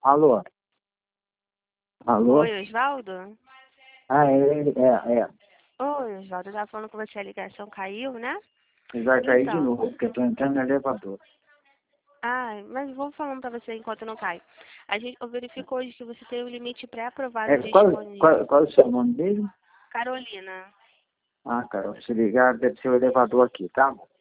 Alô? Alô? Oi, Osvaldo? Ah, é. Oi, Osvaldo, eu tava falando com você, a ligação caiu, né? Vai cair de Então, novo, porque eu tô entrando no elevador. mas vou falando pra você enquanto não cai. Eu verifico hoje que você tem um limite pré-aprovado É, disponível. qual é o seu nome dele? Carolina. Ah, Carol, se ligar, deve ser o elevador aqui, tá?